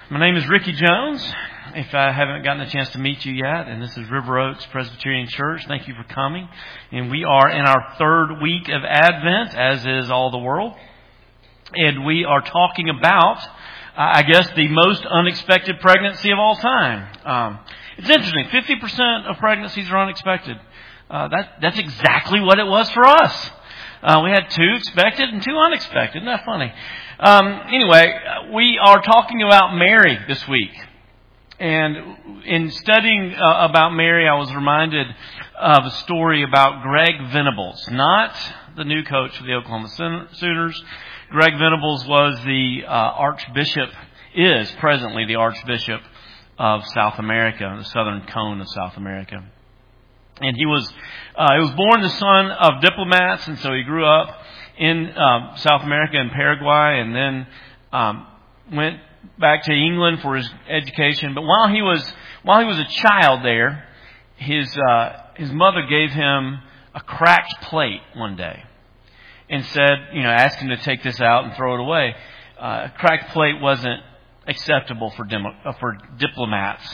My name is Ricky Jones. If I haven't gotten a chance to meet you yet, and this is River Oaks Presbyterian Church, thank you for coming. And we are in our third week of Advent, as is all the world. And we are talking about, I guess, the most unexpected pregnancy of all time. It's interesting. 50% of pregnancies are unexpected. That's exactly what it was for us. We had 2 expected and 2 unexpected. Isn't that funny? Anyway, we are talking about Mary this week. And in studying about Mary, I was reminded of a story about Greg Venables, not the new coach of the Oklahoma Sooners. Greg Venables was the is presently the Archbishop of South America, the southern cone of South America. And he was born the son of diplomats, and so he grew up in South America in Paraguay, and then went back to England for his education. But while he was a child there, his mother gave him a cracked plate one day, and said, asked him to take this out and throw it away. A cracked plate wasn't acceptable for diplomats.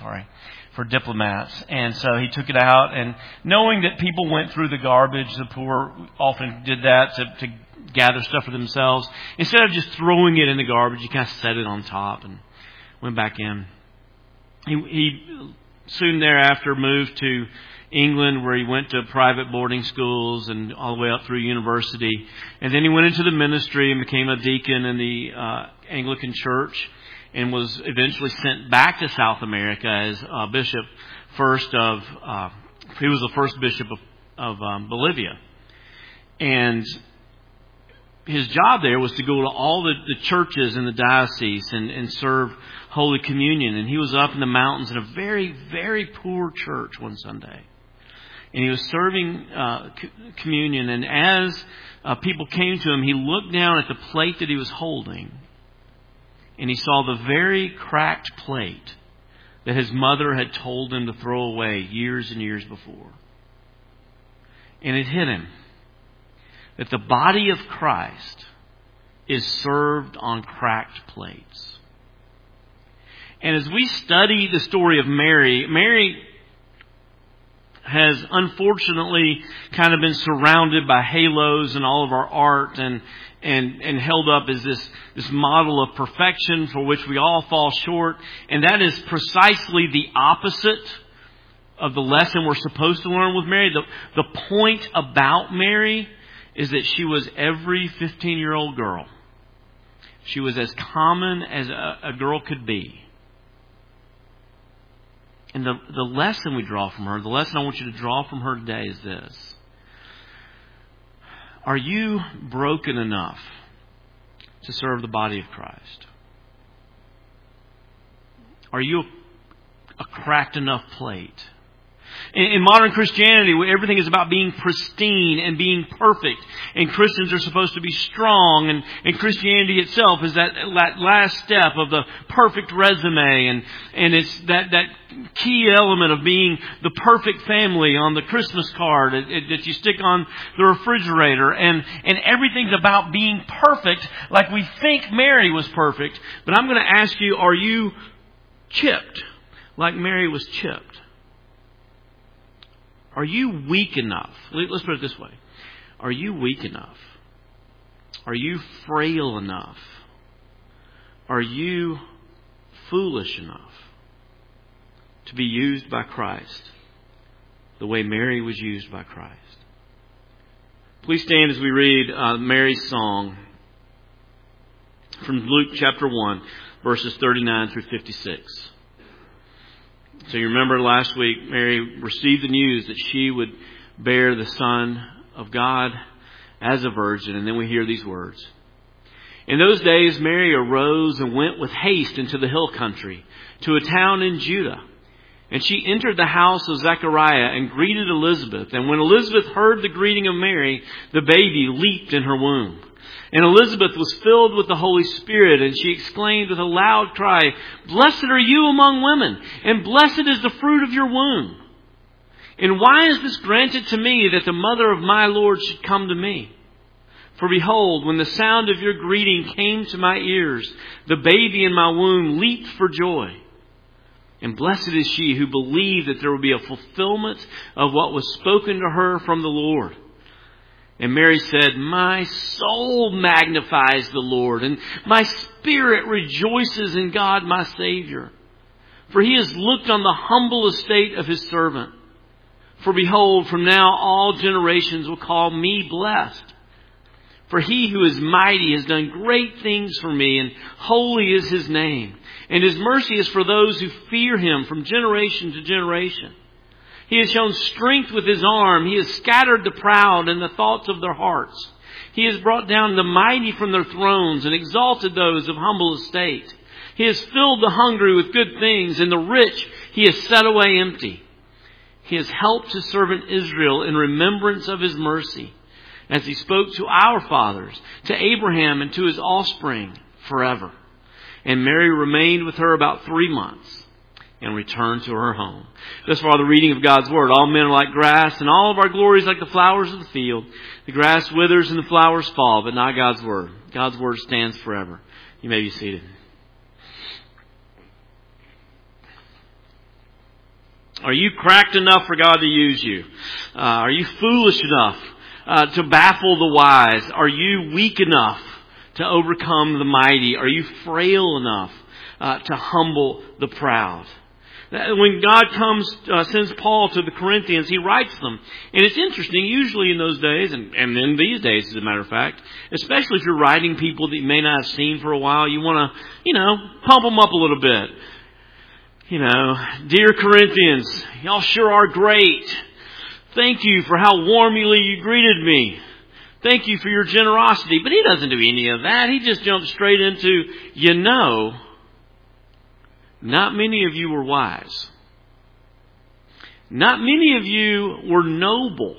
And so he took it out, and knowing that people went through the garbage, the poor often did that to gather stuff for themselves. Instead of just throwing it in the garbage, he kind of set it on top and went back in. He soon thereafter moved to England, where he went to private boarding schools and all the way up through university. And then he went into the ministry and became a deacon in the Anglican Church, and was eventually sent back to South America as bishop he was the first bishop of Bolivia. And his job there was to go to all the churches in the diocese and serve Holy Communion. And he was up in the mountains in a very, very poor church one Sunday. And he was serving communion. And as people came to him, he looked down at the plate that he was holding. And he saw the very cracked plate that his mother had told him to throw away years and years before. And it hit him that the body of Christ is served on cracked plates. And as we study the story of Mary has unfortunately kind of been surrounded by halos in all of our art and held up as this model of perfection for which we all fall short. And that is precisely the opposite of the lesson we're supposed to learn with Mary. The point about Mary is that she was every 15-year-old girl. She was as common as a girl could be. And the lesson we draw from her, the lesson I want you to draw from her today is this. Are you broken enough to serve the body of Christ? Are you a cracked enough plate? In modern Christianity, everything is about being pristine and being perfect. And Christians are supposed to be strong. And Christianity itself is that last step of the perfect resume. And it's that key element of being the perfect family on the Christmas card that you stick on the refrigerator. And everything's about being perfect, like we think Mary was perfect. But I'm going to ask you, are you chipped like Mary was chipped? Are you weak enough? Let's put it this way. Are you weak enough? Are you frail enough? Are you foolish enough to be used by Christ the way Mary was used by Christ? Please stand as we read Mary's song from Luke chapter 1, verses 39 through 56. So you remember last week, Mary received the news that she would bear the Son of God as a virgin. And then we hear these words. In those days, Mary arose and went with haste into the hill country to a town in Judah. And she entered the house of Zechariah and greeted Elizabeth. And when Elizabeth heard the greeting of Mary, the baby leaped in her womb. And Elizabeth was filled with the Holy Spirit, and she exclaimed with a loud cry, "Blessed are you among women, and blessed is the fruit of your womb. And why is this granted to me, that the mother of my Lord should come to me? For behold, when the sound of your greeting came to my ears, the baby in my womb leaped for joy. And blessed is she who believed that there would be a fulfillment of what was spoken to her from the Lord. And Mary said, my soul magnifies the Lord, and my spirit rejoices in God my Savior. For he has looked on the humble estate of his servant. For behold, from now all generations will call me blessed. For he who is mighty has done great things for me, and holy is his name. And his mercy is for those who fear him from generation to generation. He has shown strength with his arm. He has scattered the proud in the thoughts of their hearts. He has brought down the mighty from their thrones and exalted those of humble estate. He has filled the hungry with good things, and the rich he has set away empty. He has helped his servant Israel in remembrance of his mercy, as he spoke to our fathers, to Abraham and to his offspring forever. And Mary remained with her about 3 months and returned to her home. Thus far the reading of God's Word. All men are like grass, and all of our glories like the flowers of the field. The grass withers and the flowers fall, but not God's Word. God's Word stands forever. You may be seated. Are you cracked enough for God to use you? Are you foolish enough to baffle the wise? Are you weak enough to overcome the mighty? Are you frail enough to humble the proud? When God sends Paul to the Corinthians, he writes them. And it's interesting, usually in those days, and in these days, as a matter of fact, especially if you're writing people that you may not have seen for a while, you want to, pump them up a little bit. Dear Corinthians, y'all sure are great. Thank you for how warmly you greeted me. Thank you for your generosity. But he doesn't do any of that. He just jumps straight into, not many of you were wise. Not many of you were noble.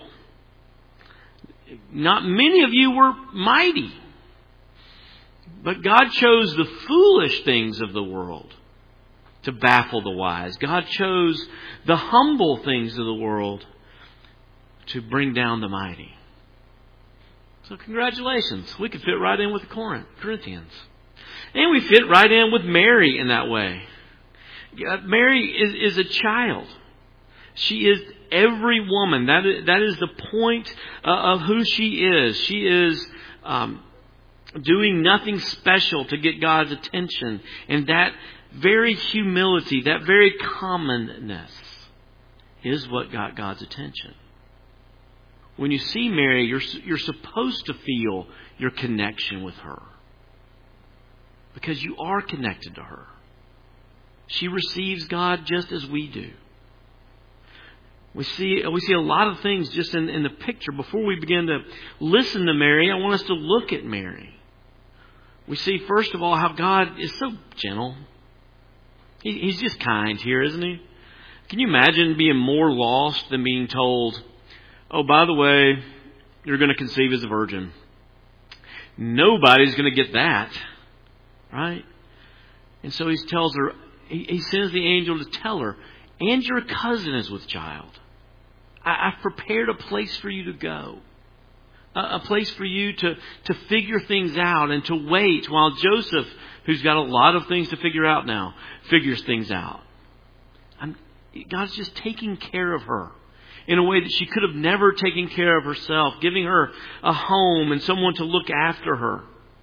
Not many of you were mighty. But God chose the foolish things of the world to baffle the wise. God chose the humble things of the world to bring down the mighty. So congratulations. We could fit right in with the Corinthians. And we fit right in with Mary in that way. Mary is a child. She is every woman. That is the point of who she is. She is doing nothing special to get God's attention. And that very humility, that very commonness is what got God's attention. When you see Mary, you're supposed to feel your connection with her. Because you are connected to her. She receives God just as we do. We see a lot of things just in the picture. Before we begin to listen to Mary, I want us to look at Mary. We see, first of all, how God is so gentle. He's just kind here, isn't he? Can you imagine being more lost than being told, oh, by the way, you're going to conceive as a virgin? Nobody's going to get that, right? And so he tells her, he sends the angel to tell her, and your cousin is with child. I've prepared a place for you to go. A place for you to figure things out and to wait while Joseph, who's got a lot of things to figure out now, figures things out. God's just taking care of her in a way that she could have never taken care of herself, giving her a home and someone to look after her.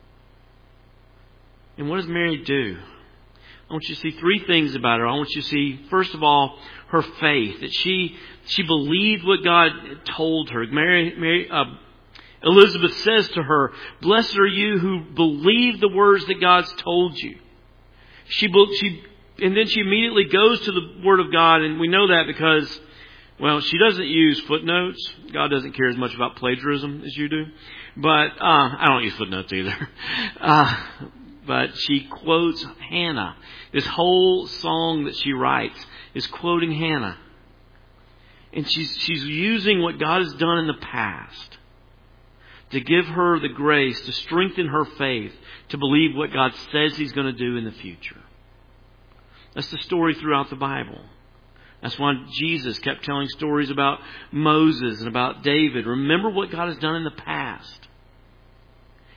And what does Mary do? I want you to see 3 things about her. I want you to see, first of all, her faith. That she believed what God told her. Elizabeth says to her, blessed are you who believe the words that God's told you. And then she immediately goes to the Word of God. And we know that because, she doesn't use footnotes. God doesn't care as much about plagiarism as you do. But I don't use footnotes either. But she quotes Hannah. This whole song that she writes is quoting Hannah. And she's using what God has done in the past to give her the grace, to strengthen her faith, to believe what God says He's going to do in the future. That's the story throughout the Bible. That's why Jesus kept telling stories about Moses and about David. Remember what God has done in the past.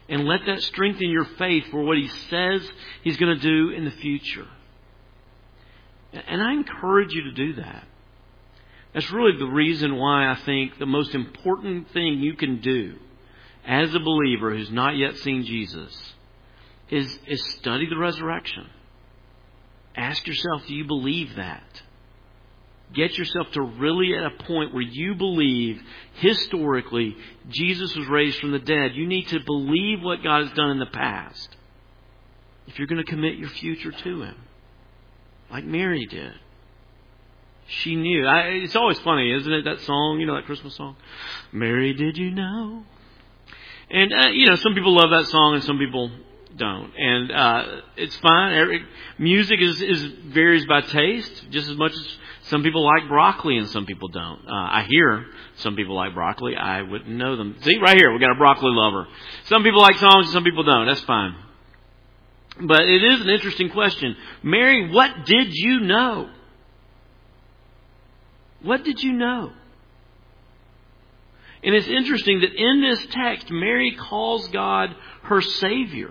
And let that strengthen your faith for what He says He's going to do in the future. And I encourage you to do that. That's really the reason why I think the most important thing you can do as a believer who's not yet seen Jesus is study the resurrection. Ask yourself, do you believe that? Get yourself to really at a point where you believe historically Jesus was raised from the dead. You need to believe what God has done in the past if you're going to commit your future to Him, like Mary did. She knew. It's always funny, isn't it, that song, that Christmas song? Mary, did you know? And, some people love that song and some people don't. And it's fine. Music varies by taste just as much as some people like broccoli and some people don't. I hear some people like broccoli. I wouldn't know them. See, right here, we got a broccoli lover. Some people like songs and some people don't. That's fine. But it is an interesting question. Mary, what did you know? What did you know? And it's interesting that in this text, Mary calls God her Savior.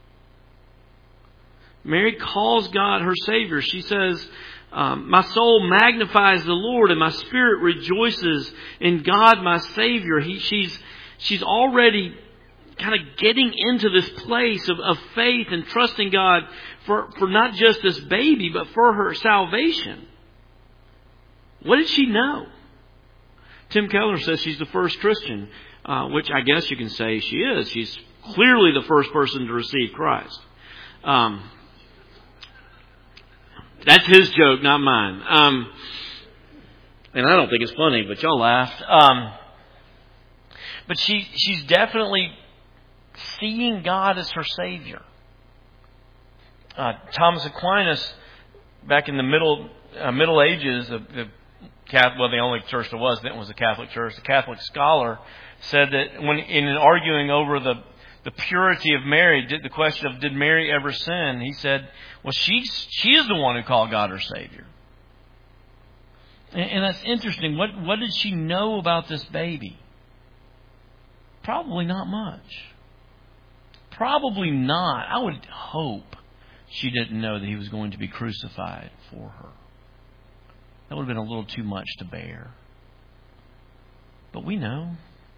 Mary calls God her Savior. She says, my soul magnifies the Lord and my spirit rejoices in God my Savior. She's already kind of getting into this place of faith and trusting God for not just this baby, but for her salvation. What did she know? Tim Keller says she's the first Christian, which I guess you can say she is. She's clearly the first person to receive Christ. That's his joke, not mine. And I don't think it's funny, but y'all laughed. But she's definitely seeing God as her Savior. Thomas Aquinas, back in the Middle Ages, the only church there was then was the Catholic Church. The Catholic scholar said that when in arguing over the purity of Mary, the question of did Mary ever sin, he said, well, she is the one who called God her Savior. And that's interesting. What did she know about this baby? Probably not much. Probably not. I would hope she didn't know that He was going to be crucified for her. That would have been a little too much to bear. But we know.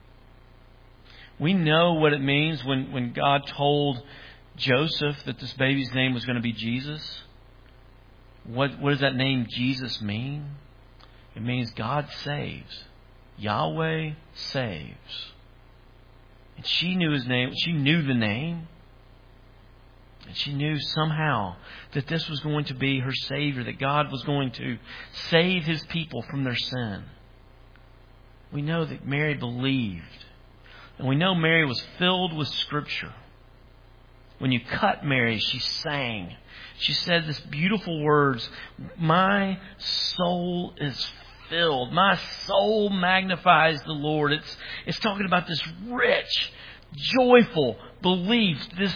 We know what it means when God told Joseph that this baby's name was going to be Jesus. What does that name Jesus mean? It means God saves. Yahweh saves. And she knew His name. She knew the name. And she knew somehow that this was going to be her Savior, that God was going to save His people from their sin. We know that Mary believed. And we know Mary was filled with Scripture. When you cut Mary, she sang. She said this beautiful words, my soul is filled. My soul magnifies the Lord. It's talking about this rich, joyful belief,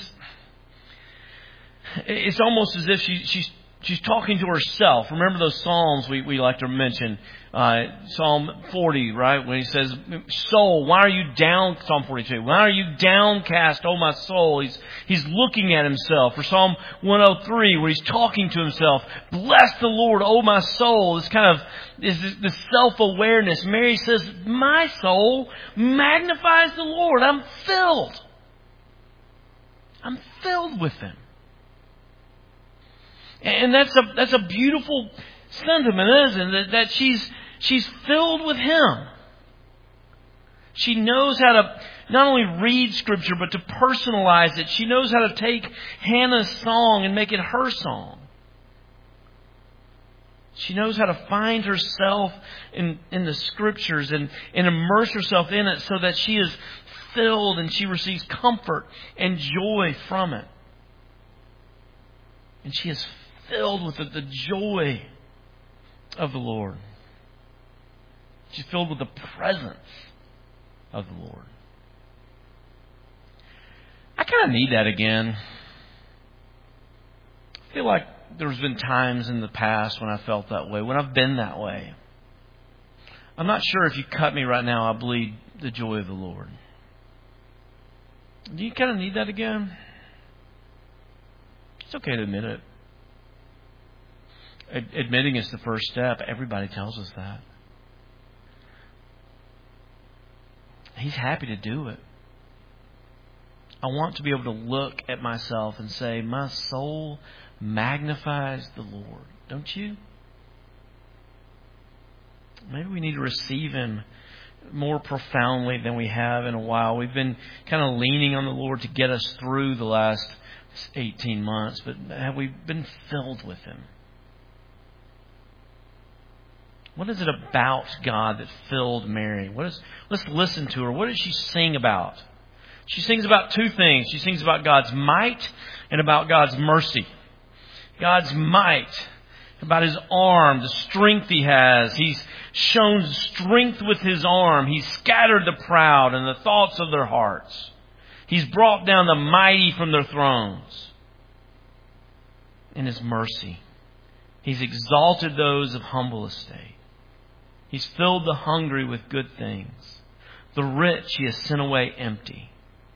it's almost as if she's talking to herself. Remember those Psalms we like to mention. Psalm 40, right? When he says, soul, why are you down? Psalm 42. Why are you downcast, O my soul? He's looking at himself. Or Psalm 103, where he's talking to himself. Bless the Lord, O my soul. This kind of is this self-awareness. Mary says, my soul magnifies the Lord. I'm filled. I'm filled with Him. And that's a beautiful sentiment, isn't it? That she's filled with Him. She knows how to not only read Scripture, but to personalize it. She knows how to take Hannah's song and make it her song. She knows how to find herself in the Scriptures and immerse herself in it so that she is filled and she receives comfort and joy from it. And she is filled with the joy of the Lord. She's filled with the presence of the Lord. I kind of need that again. I feel like there's been times in the past when I felt that way, when I've been that way. I'm not sure if you cut me right now, I bleed the joy of the Lord. Do you kind of need that again? It's okay to admit it. Admitting is the first step. Everybody tells us that. He's happy to do it. I want to be able to look at myself and say, my soul magnifies the Lord. Don't you? Maybe we need to receive Him more profoundly than we have in a while. We've been kind of leaning on the Lord to get us through the last 18 months, but have we been filled with Him? What is it about God that filled Mary? Let's listen to her. What does she sing about? She sings about two things. She sings about God's might and about God's mercy. God's might, about His arm, the strength He has. He's shown strength with His arm. He's scattered the proud and the thoughts of their hearts. He's brought down the mighty from their thrones. In His mercy, He's exalted those of humble estate. He's filled the hungry with good things. The rich He has sent away empty.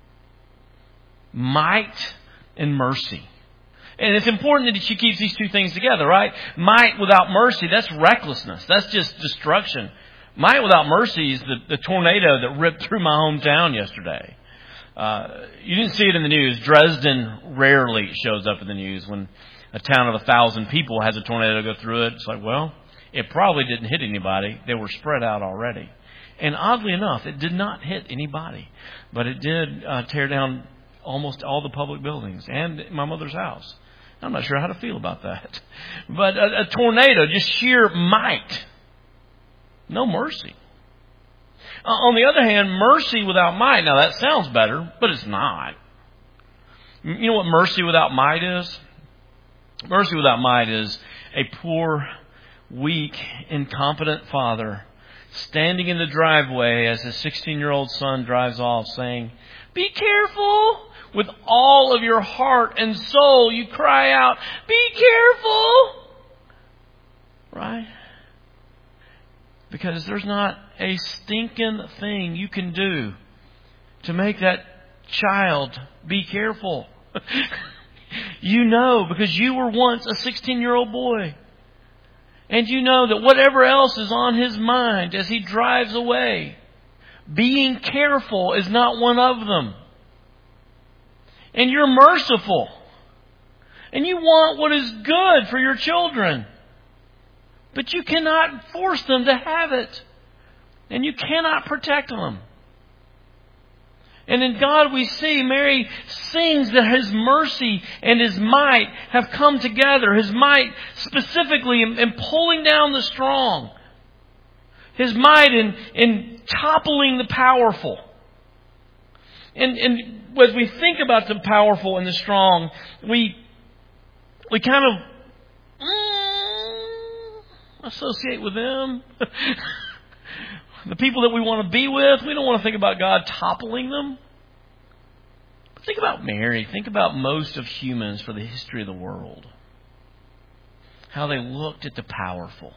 Might and mercy. And it's important that she keeps these two things together, right? Might without mercy, that's recklessness. That's just destruction. Might without mercy is the tornado that ripped through my hometown yesterday. You didn't see it in the news. Dresden rarely shows up in the news. When a town of 1,000 people has a tornado go through it, it's like, well, it probably didn't hit anybody. They were spread out already. And oddly enough, it did not hit anybody. But it did tear down almost all the public buildings and my mother's house. I'm not sure how to feel about that. But a tornado, just sheer might. No mercy. On the other hand, mercy without might. Now that sounds better, but it's not. You know what mercy without might is? Mercy without might is a poor, weak, incompetent father standing in the driveway as his 16-year-old son drives off saying, "Be careful." With all of your heart and soul, you cry out, "Be careful!" Right? Because there's not a stinking thing you can do to make that child be careful. You know, because you were once a 16-year-old boy. And you know that whatever else is on his mind as he drives away, being careful is not one of them. And you're merciful. And you want what is good for your children. But you cannot force them to have it. And you cannot protect them. And in God we see Mary sings that His mercy and His might have come together. His might specifically in pulling down the strong. His might in toppling the powerful. And as we think about the powerful and the strong, we kind of associate with them. The people that we want to be with, we don't want to think about God toppling them. But think about Mary. Think about most of humans for the history of the world. How they looked at the powerful.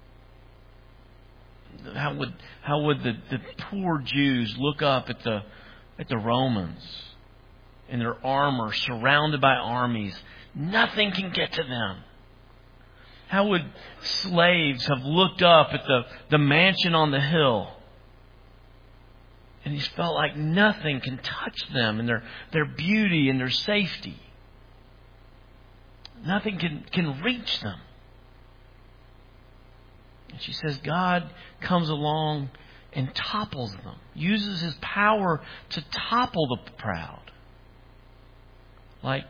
How would the poor Jews look up at the Romans in their armor, surrounded by armies? Nothing can get to them. How would slaves have looked up at the mansion on the hill and he felt like nothing can touch them and their beauty and their safety? Nothing can reach them. And she says God comes along and topples them, uses His power to topple the proud. Like,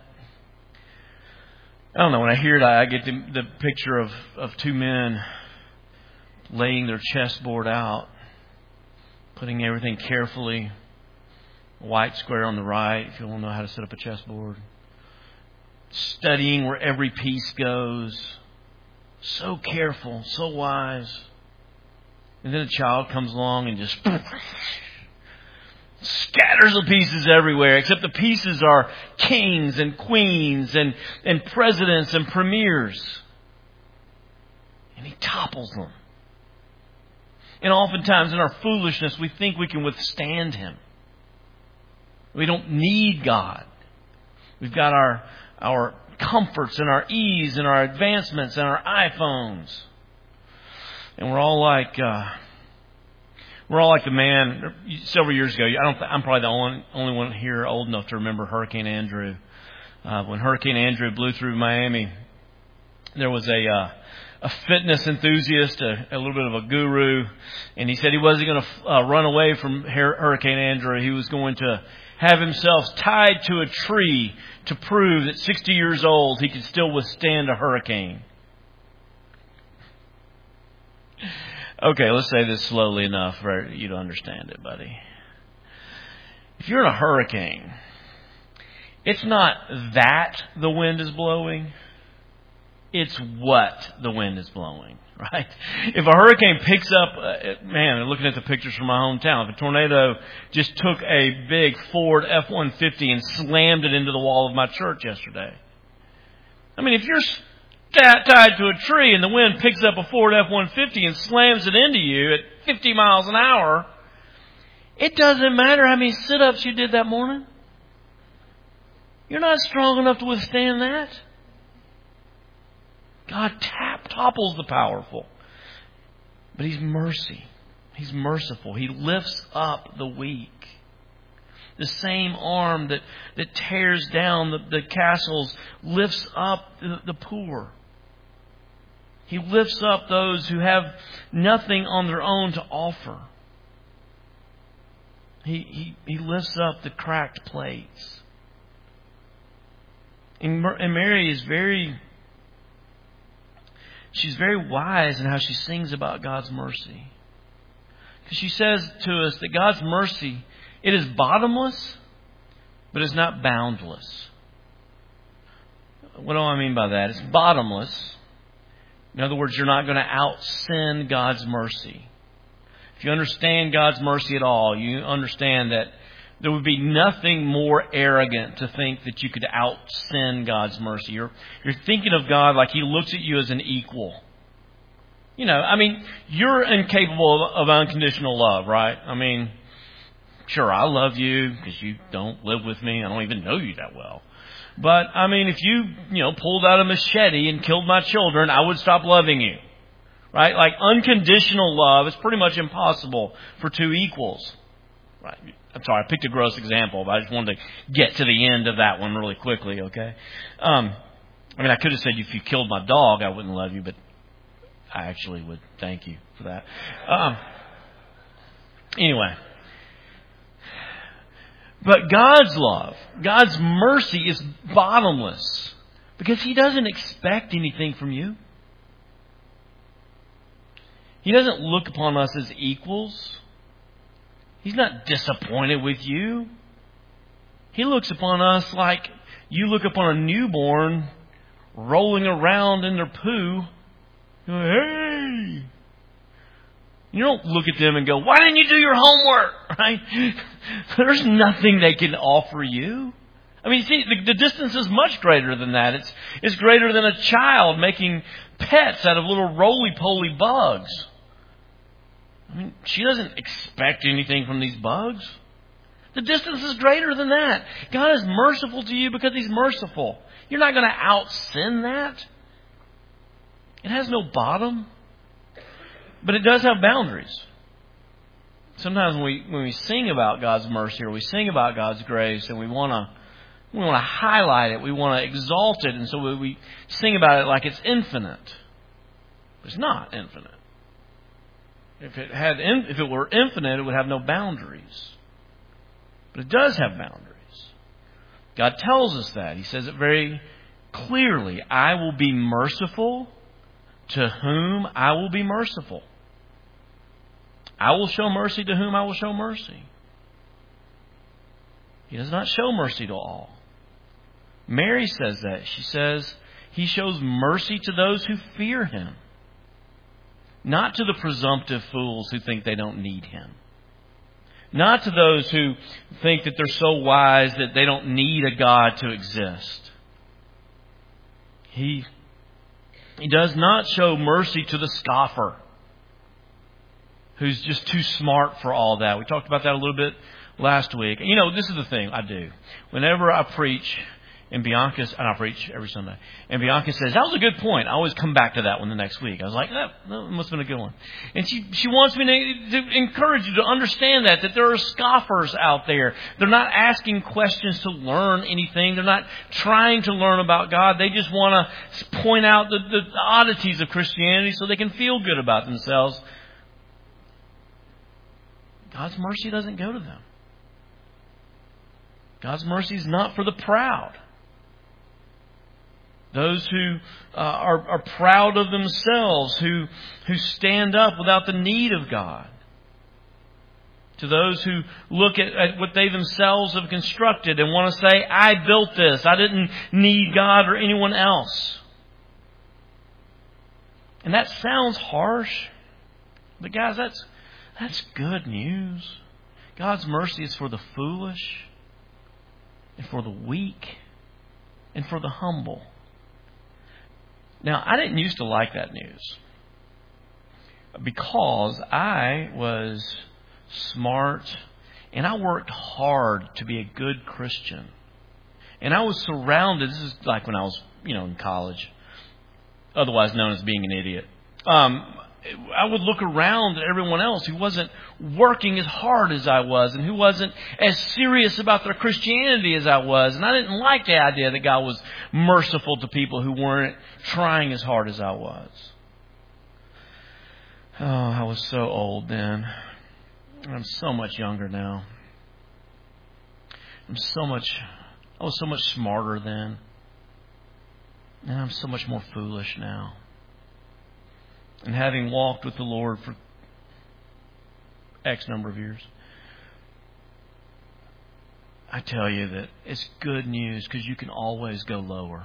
I don't know, when I hear it, I get the picture of two men laying their chessboard out, putting everything carefully, white square on the right, if you don't know how to set up a chessboard, studying where every piece goes, so careful, so wise. And then a child comes along and just scatters the pieces everywhere, except the pieces are kings and queens and presidents and premiers. And He topples them. And oftentimes in our foolishness, we think we can withstand Him. We don't need God. We've got our comforts and our ease and our advancements and our iPhones. And we're all like the man several years ago. I'm probably the only one here old enough to remember Hurricane Andrew. When Hurricane Andrew blew through Miami, there was a fitness enthusiast, a little bit of a guru, and he said he wasn't going to run away from Hurricane Andrew. He was going to have himself tied to a tree to prove that 60 years old he could still withstand a hurricane. Okay, let's say this slowly enough for you to understand it, buddy. If you're in a hurricane, it's not that the wind is blowing. It's what the wind is blowing, right? If a hurricane picks up, man, looking at the pictures from my hometown, if a tornado just took a big Ford F-150 and slammed it into the wall of my church yesterday. I mean, if you're tied to a tree and the wind picks up a Ford F-150 and slams it into you at 50 miles an hour, it doesn't matter how many sit-ups you did that morning. You're not strong enough to withstand that. God topples the powerful. But He's mercy. He's merciful. He lifts up the weak. The same arm that tears down the castles lifts up the poor. He lifts up those who have nothing on their own to offer. He lifts up the cracked plates. And Mary is she's very wise in how she sings about God's mercy. Because she says to us that God's mercy, it is bottomless, but it's not boundless. What do I mean by that? It's bottomless. In other words, you're not going to out-sin God's mercy. If you understand God's mercy at all, you understand that there would be nothing more arrogant to think that you could out-sin God's mercy. You're thinking of God like He looks at you as an equal. You know, I mean, you're incapable of unconditional love, right? I mean, sure, I love you because you don't live with me. I don't even know you that well. But, I mean, if you pulled out a machete and killed my children, I would stop loving you. Right? Like, unconditional love is pretty much impossible for two equals. Right? I'm sorry, I picked a gross example, but I just wanted to get to the end of that one really quickly, okay? I mean, I could have said if you killed my dog, I wouldn't love you, but I actually would. Thank you for that. Anyway. But God's love, God's mercy is bottomless because He doesn't expect anything from you. He doesn't look upon us as equals. He's not disappointed with you. He looks upon us like you look upon a newborn rolling around in their poo. You're like, hey! You don't look at them and go, why didn't you do your homework? Right? There's nothing they can offer you. I mean, see, the distance is much greater than that. It's greater than a child making pets out of little roly-poly bugs. I mean, she doesn't expect anything from these bugs. The distance is greater than that. God is merciful to you because He's merciful. You're not going to out-sin that. It has no bottom. But it does have boundaries. Sometimes when we sing about God's mercy or we sing about God's grace and we want to highlight it, we want to exalt it, and so we sing about it like it's infinite. It's not infinite. If it were infinite, it would have no boundaries. But it does have boundaries. God tells us that. He says it very clearly. I will be merciful to whom I will be merciful. I will show mercy to whom I will show mercy. He does not show mercy to all. Mary says that. She says He shows mercy to those who fear Him. Not to the presumptive fools who think they don't need Him. Not to those who think that they're so wise that they don't need a God to exist. He does not show mercy to the scoffer who's just too smart for all that. We talked about that a little bit last week. This is the thing I do. Whenever I preach, and I preach every Sunday, and Bianca says, that was a good point. I always come back to that one the next week. I was like, no, it must have been a good one. And she wants me to encourage you to understand that there are scoffers out there. They're not asking questions to learn anything. They're not trying to learn about God. They just want to point out the oddities of Christianity so they can feel good about themselves. God's mercy doesn't go to them. God's mercy is not for the proud. Those who are proud of themselves, who stand up without the need of God. To those who look at what they themselves have constructed and want to say, I built this. I didn't need God or anyone else. And that sounds harsh. But guys, that's good news. God's mercy is for the foolish and for the weak and for the humble. Now, I didn't used to like that news because I was smart and I worked hard to be a good Christian. And I was surrounded, this is like when I was, in college, otherwise known as being an idiot. I would look around at everyone else who wasn't working as hard as I was and who wasn't as serious about their Christianity as I was. And I didn't like the idea that God was merciful to people who weren't trying as hard as I was. Oh, I was so old then. I'm so much younger now. I was so much smarter then. And I'm so much more foolish now. And having walked with the Lord for X number of years, I tell you that it's good news because you can always go lower.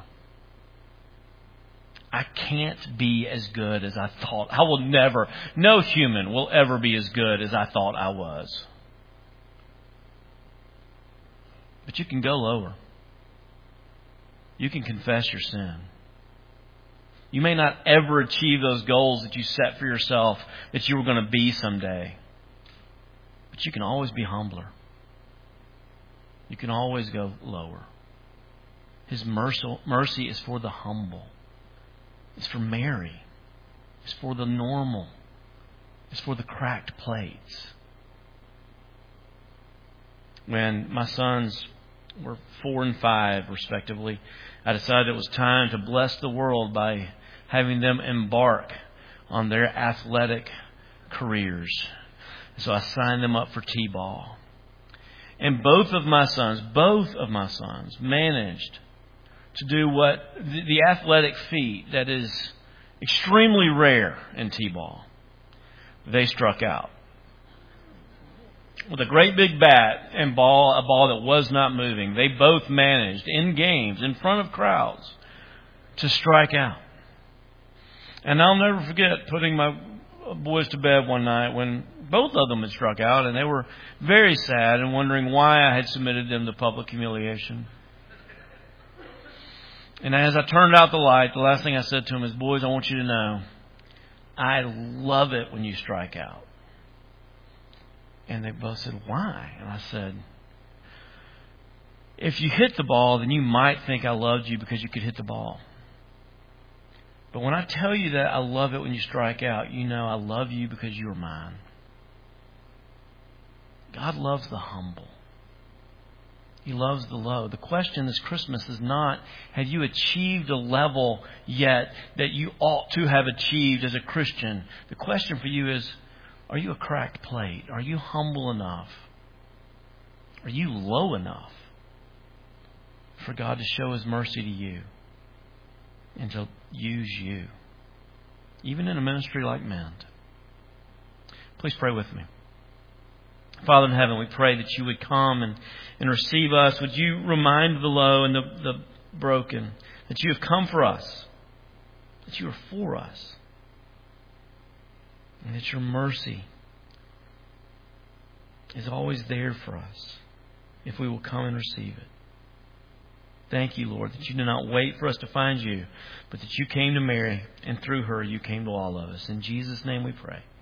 I can't be as good as I thought. No human will ever be as good as I thought I was. But you can go lower. You can confess your sin. You may not ever achieve those goals that you set for yourself that you were going to be someday. But you can always be humbler. You can always go lower. His mercy is for the humble. It's for Mary. It's for the normal. It's for the cracked plates. When my sons were 4 and 5, respectively, I decided it was time to bless the world by having them embark on their athletic careers. So I signed them up for T-ball. And both of my sons managed to do what the athletic feat that is extremely rare in T-ball. They struck out. With a great big bat and a ball that was not moving, they both managed in games, in front of crowds, to strike out. And I'll never forget putting my boys to bed one night when both of them had struck out, and they were very sad and wondering why I had submitted them to public humiliation. And as I turned out the light, the last thing I said to them is, boys, I want you to know, I love it when you strike out. And they both said, why? And I said, if you hit the ball, then you might think I loved you because you could hit the ball. But when I tell you that I love it when you strike out, you know I love you because you are mine. God loves the humble. He loves the low. The question this Christmas is not, have you achieved a level yet that you ought to have achieved as a Christian? The question for you is, are you a cracked plate? Are you humble enough? Are you low enough for God to show His mercy to you and to use you, even in a ministry like Mend? Please pray with me. Father in heaven, we pray that you would come and receive us. Would you remind the low and the broken that you have come for us, that you are for us, and that your mercy is always there for us if we will come and receive it. Thank you, Lord, that you did not wait for us to find you, but that you came to Mary, and through her you came to all of us. In Jesus' name we pray.